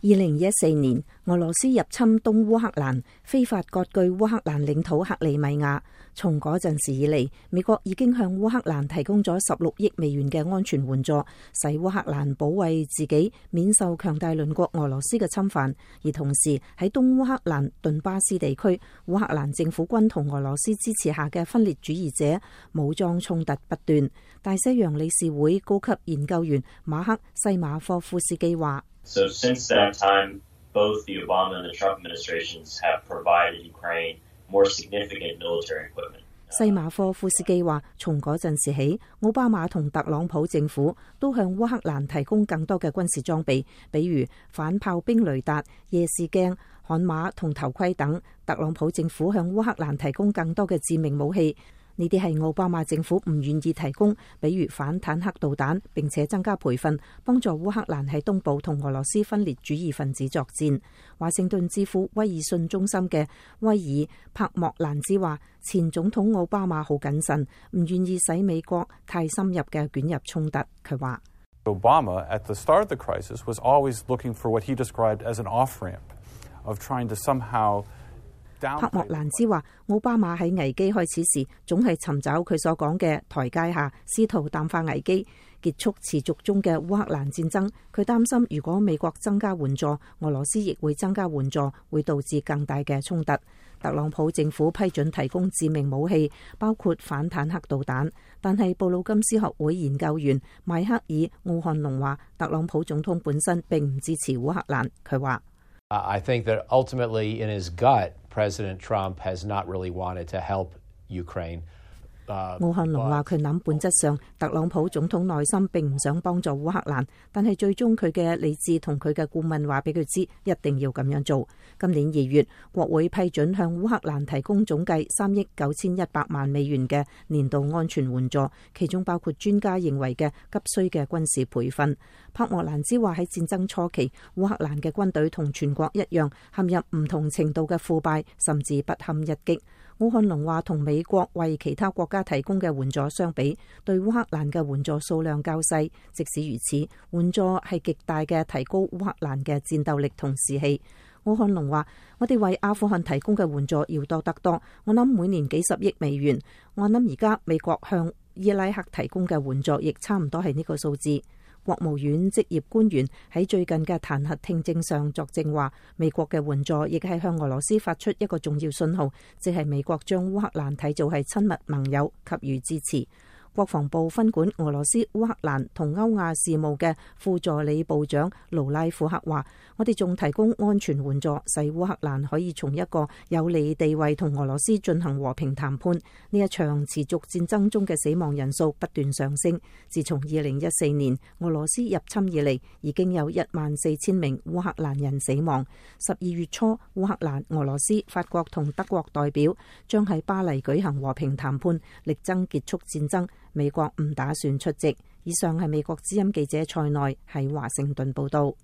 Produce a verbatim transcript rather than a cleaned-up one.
二零一四年，俄羅斯入侵東烏克蘭，非法割據烏克蘭領土克里米亞。從嗰陣時以嚟，美國已經向烏克蘭提供咗十六億美元嘅安全援助，使烏克蘭保衛自己免受強大鄰國俄羅斯嘅侵犯。而同時喺東烏克蘭頓巴斯地區，烏克蘭政府軍同俄羅斯支持下嘅分裂主義者武裝衝突不斷。大西洋理事會高級研究員馬克西馬科夫斯基話 So since that time, both the Obama and the Trump administrations have provided Ukraine more significant military equipment. 西馬科夫斯基話，從嗰陣時起，奧巴馬同特朗普政府都向烏克蘭提供更多嘅軍事裝備，比如反炮兵雷達、夜視鏡、悍馬同頭盔等。特朗普政府向烏克蘭提供更多嘅致命武器。呢啲係奧巴馬政府唔願意提供，比如反坦克導彈，並且增加培訓，幫助烏克蘭喺東部同俄羅斯分裂主義分子作戰。華盛頓智庫威爾遜中心嘅威爾帕莫蘭茲話，前總統奧巴馬好謹慎，唔願意使美國太深入嘅捲入衝突。佢話 Obama at the start of the crisis was always looking for what he described as an off-ramp of trying to somehow帕莫蘭茲話，奧巴馬喺危機開始時，總係尋找佢所講嘅台階下，試圖淡化危機，結束持續中嘅烏克蘭戰爭。佢擔心，如果美國增加援助，俄羅斯亦會增加援助，會導致更大嘅衝突。特朗普政府批准提供致命武器，包括反坦克導彈，但係布魯金斯學會研究員邁克爾奧漢龍話，特朗普總統本身並唔支持烏克蘭。佢話 I think that ultimately in his gut, President Trump has not really wanted to help Ukraine. 奧漢龍話：佢諗本質上，特朗普總統內心並唔想幫助烏克蘭，但係最終佢嘅理智同佢嘅顧問話俾佢知，一定要咁樣做。今年二月，國會批准向烏克蘭提供總計三億九千一百萬美元嘅年度安全援助，其中包括專家認為嘅急需嘅軍事培訓。帕莫蘭茲話喺戰爭初期，烏克蘭嘅軍隊同全國一樣，陷入唔同程度嘅腐敗，甚至不堪一擊。奧漢龍話，同美國為其他國家提供嘅援助相比，對烏克蘭嘅援助數量較細。即使如此，援助係極大嘅提高烏克蘭嘅戰鬥力同士氣。奧漢龍話，我哋為阿富汗提供嘅援助要多得多，我諗每年幾十億美元。我諗而家美國向伊拉克提供嘅援助亦差唔多係呢個數字。國務院職業官員喺最近嘅彈劾聽證上作證話，美國嘅援助亦係向俄羅斯發出一個重要信號，即係美國將烏克蘭睇做係親密盟友，給予支持。國防部分管俄羅斯、烏克蘭同歐亞事務嘅副助理部長盧拉庫克話，我哋仲提供安全援助，使烏克蘭可以從一個有利地位同俄羅斯進行和平談判。呢一場持續戰爭中嘅死亡人數不斷上升，自從二零一四年俄羅斯入侵以嚟，已經有一萬四千名烏克蘭人死亡。十二月初，烏克蘭、俄羅斯、法國同德國代表將喺巴黎舉行和平談判，力爭結束戰爭。美國唔打算出席。以上係美國之音記者蔡內喺華盛頓報道。